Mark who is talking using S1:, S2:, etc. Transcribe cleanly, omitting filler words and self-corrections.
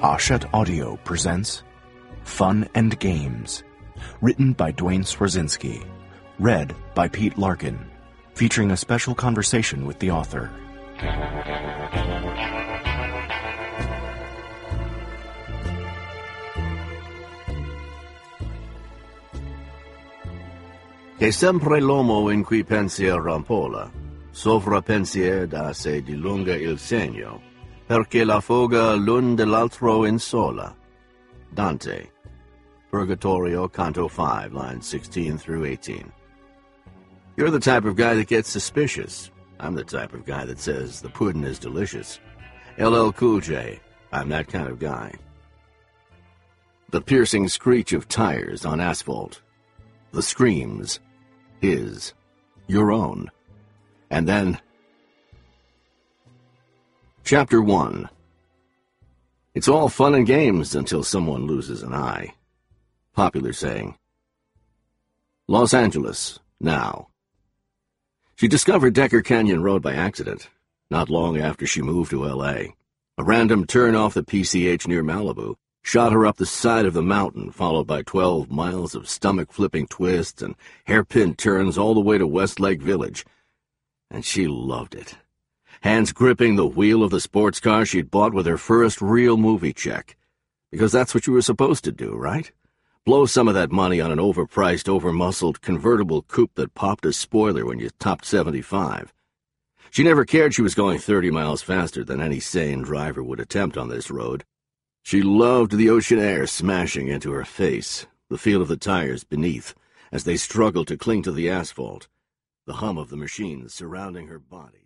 S1: Hachette Audio presents Fun and Games, written by Dwayne Swarzinski, read by Pete Larkin, featuring a special conversation with the author.
S2: Che sempre l'uomo in cui pensier rampola, sovra pensier da se dilunga il segno, perché la foga l'un dell'altro insola. Dante, Purgatorio, Canto 5, lines 16 through 18. You're the type of guy that gets suspicious. I'm the type of guy that says the pudding is delicious. LL Cool J, I'm that kind of guy. The piercing screech of tires on asphalt. The screams. His. Your own. And then... Chapter 1. It's all fun and games until someone loses an eye. Popular saying. Los Angeles, now. She discovered Decker Canyon Road by accident, not long after she moved to L.A. A random turn off the PCH near Malibu shot her up the side of the mountain, followed by 12 miles of stomach-flipping twists and hairpin turns all the way to Westlake Village. And she loved it. Hands gripping the wheel of the sports car she'd bought with her first real movie check. Because that's what you were supposed to do, right? Blow some of that money on an overpriced, over-muscled convertible coupe that popped a spoiler when you topped 75. She never cared she was going 30 miles faster than any sane driver would attempt on this road. She loved the ocean air smashing into her face, the feel of the tires beneath as they struggled to cling to the asphalt, the hum of the machines surrounding her body.